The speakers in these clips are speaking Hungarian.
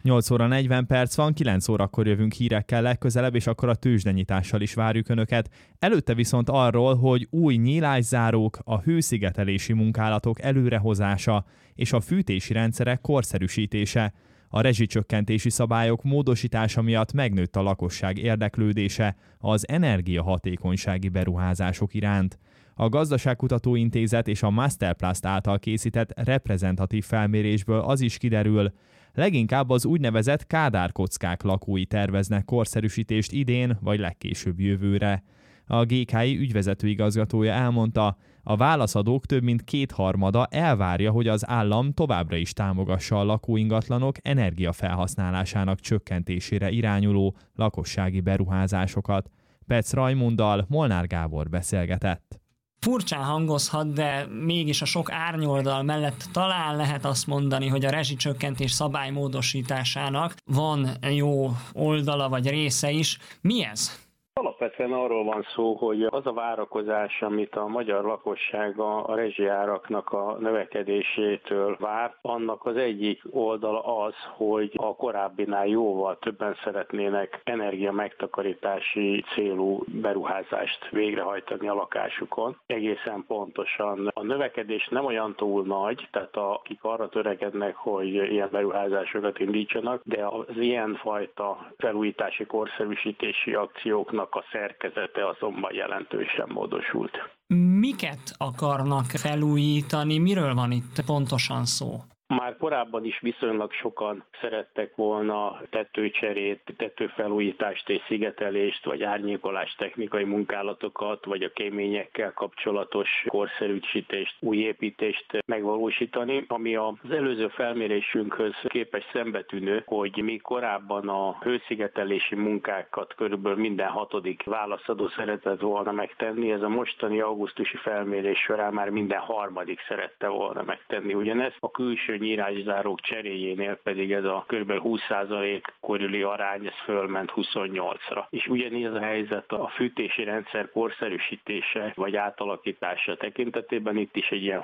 8 óra 40 perc van, 9 órakor jövünk hírekkel legközelebb, és akkor a tőzsdenyitással is várjuk Önöket. Előtte viszont arról, hogy új nyílászárók, a hőszigetelési munkálatok előrehozása és a fűtési rendszerek korszerűsítése. A rezsicsökkentési szabályok módosítása miatt megnőtt a lakosság érdeklődése az energiahatékonysági beruházások iránt. A Gazdaságkutató Intézet és a Masterplast által készített reprezentatív felmérésből az is kiderül, leginkább az úgynevezett kádárkockák lakói terveznek korszerűsítést idén vagy legkésőbb jövőre. A GKI ügyvezető igazgatója elmondta, a válaszadók több mint 2/3 elvárja, hogy az állam továbbra is támogassa a lakóingatlanok energiafelhasználásának csökkentésére irányuló lakossági beruházásokat. Petsz Rajmunddal Molnár Gábor beszélgetett. Furcsán hangozhat, de mégis a sok árnyoldal mellett talán lehet azt mondani, hogy a rezsicsökkentés szabálymódosításának van jó oldala vagy része is. Mi ez? Alapvetően arról van szó, hogy az a várakozás, amit a magyar lakosság a rezsiáraknak a növekedésétől vár, annak az egyik oldala az, hogy a korábbinál jóval többen szeretnének energia megtakarítási célú beruházást végrehajtani a lakásukon. Egészen pontosan a növekedés nem olyan túl nagy, tehát akik arra törekednek, hogy ilyen beruházásokat indítsanak, de az ilyenfajta felújítási, korszerűsítési akcióknak a szerkezete azonban jelentősen módosult. Miket akarnak felújítani? Miről van itt pontosan szó? Már korábban is viszonylag sokan szerettek volna tetőcserét, tetőfelújítást és szigetelést, vagy árnyékolás technikai munkálatokat, vagy a kéményekkel kapcsolatos korszerűsítést, új építést megvalósítani, ami az előző felmérésünkhöz képest szembetűnő, hogy mi korábban a hőszigetelési munkákat körülbelül minden 6. válaszadó szeretett volna megtenni, ez a mostani augusztusi felmérés során már minden 3. szerette volna megtenni ugyanezt. A külső nyílászárók cseréjénél pedig ez a kb. 20% körüli arány, ez fölment 28-ra. És ugyanígy a helyzet a fűtési rendszer korszerűsítése vagy átalakítása tekintetében, itt is egy ilyen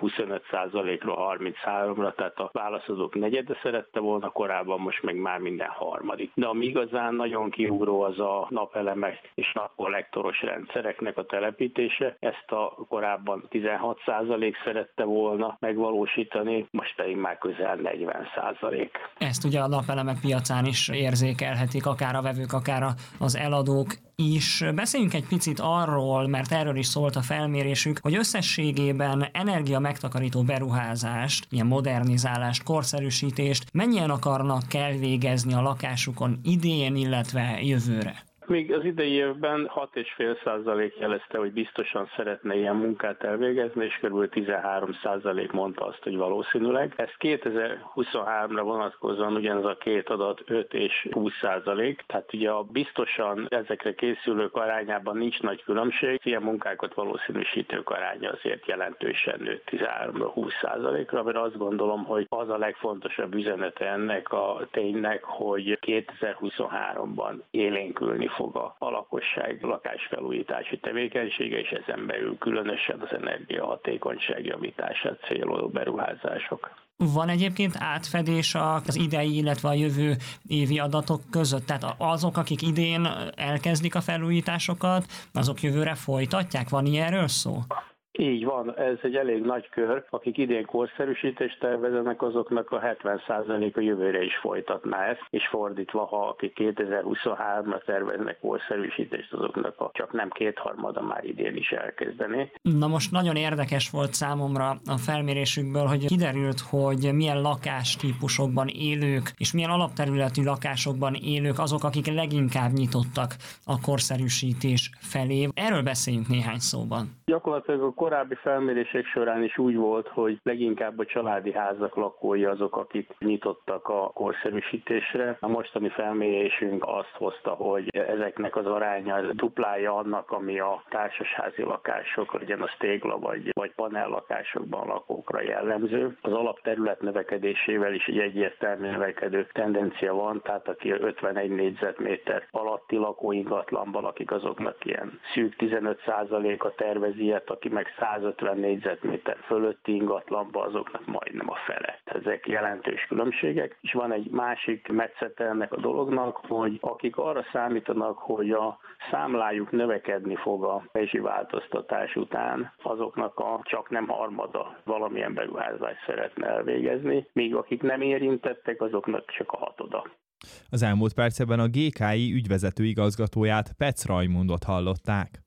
25%-ról 33-ra, tehát a válaszadók negyede szerette volna korábban, most meg már minden 3. De ami igazán nagyon kiugró, az a napelemek és napkollektoros rendszereknek a telepítése. Ezt a korábban 16% szerette volna megvalósítani, most pedig már közel 40%. Ezt ugye a napelemek piacán is érzékelhetik, akár a vevők, akár az eladók is. Beszéljünk egy picit arról, mert erről is szólt a felmérésük, hogy összességében energia megtakarító beruházást, ilyen modernizálást, korszerűsítést mennyien akarnak elvégezni a lakásukon idén, illetve jövőre? Még az idei évben 6,5% jelezte, hogy biztosan szeretne ilyen munkát elvégezni, és kb. 13% mondta azt, hogy valószínűleg. Ez 2023-ra vonatkozóan ugyanaz a két adat 5 és 20%, tehát ugye a biztosan ezekre készülők arányában nincs nagy különbség, ilyen munkákat valószínűsítők aránya azért jelentősen nőtt 13-20%-ra, mert azt gondolom, hogy az a legfontosabb üzenete ennek a ténynek, hogy 2023-ban élénkülni fog a lakosság lakásfelújítási tevékenysége, és ezen belül különösen az energiahatékonyság javítását céloló beruházások. Van egyébként átfedés az idei, illetve a jövő évi adatok között? Tehát azok, akik idén elkezdik a felújításokat, azok jövőre folytatják? Van ilyenről szó? Így van, ez egy elég nagy kör. Akik idén korszerűsítést tervezenek, azoknak a 70%-a jövőre is folytatná ezt, és fordítva, ha akik 2023-ra terveznek korszerűsítést, azoknak csak nem 2/3 már idén is elkezdené. Na most nagyon érdekes volt számomra a felmérésükből, hogy kiderült, hogy milyen lakástípusokban élők, és milyen alapterületű lakásokban élők azok, akik leginkább nyitottak a korszerűsítés felé. Erről beszéljünk néhány szóban. Gyakorlatilag a korábbi felmérések során is úgy volt, hogy leginkább a családi házak lakói azok, akik nyitottak a korszerűsítésre. A mostani felmérésünk azt hozta, hogy ezeknek az aránya duplája annak, ami a társasházi lakások, legyen az tégla vagy panellakásokban lakókra jellemző. Az alapterület növekedésével is egy egyértelmű növekedő tendencia van, tehát aki 51 négyzetméter alatti lakóingatlanban lakik, azoknak ilyen szűk 15%-a tervez ilyet, aki meg 150 négyzetméter fölötti ingatlanban azoknak majdnem a fele. Ezek jelentős különbségek. És van egy másik metszete ennek a dolognak, hogy akik arra számítanak, hogy a számlájuk növekedni fog a rezsiváltoztatás után, azoknak a csak nem harmada valamilyen beruházást szeretne elvégezni, míg akik nem érintettek, azoknak csak a hatoda. Az elmúlt percekben a GKI ügyvezető igazgatóját, Petsz Rajmundot hallották.